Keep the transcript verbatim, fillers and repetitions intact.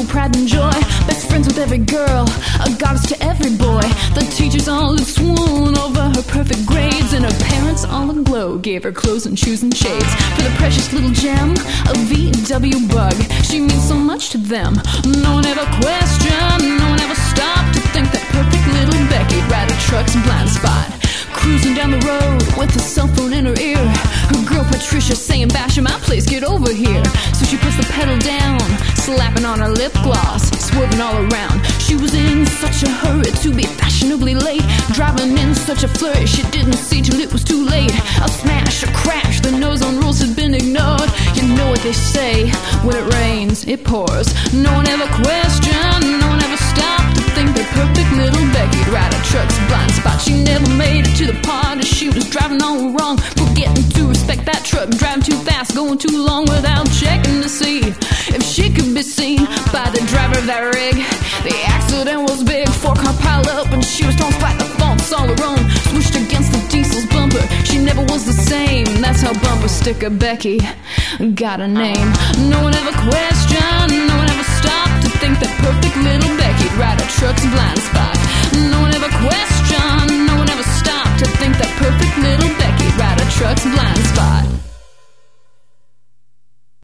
pride and joy. Best friends with every girl, a goddess to every boy. The teachers all had swooned over her perfect grades, and her parents all aglow gave her clothes and shoes and shades. For the precious little gem, a V W bug, she means so much to them. No one ever questioned, no one ever stopped to think that perfect little Becky'd ride a truck's blind spot. Cruising down the road with a cell phone in her ear, her girl Patricia saying, "Bash, my place, get over here." So she puts the pedal down, slapping on her lip gloss, swerving all around. She was in such a hurry to be fashionably late, driving in such a flurry she didn't see till it was too late. A smash, a crash, the nose on rules had been ignored. You know what they say, when it rains, it pours. No one ever questioned, no one ever stopped to think that perfect little Becky'd ride a truck's blind spot. She never made it to the party, she was driving all wrong, forgetting to respect that truck, driving too fast, going too long without checking to see if she could be seen by the driver of that rig. The accident was big, four car piled up, and she was thrown splat the faults all her own, swished against the diesel's bumper. She never was the same, that's how bumper sticker Becky got a name. No one ever questioned, no one ever stopped to think that perfect little Becky'd ride a truck's blind spot.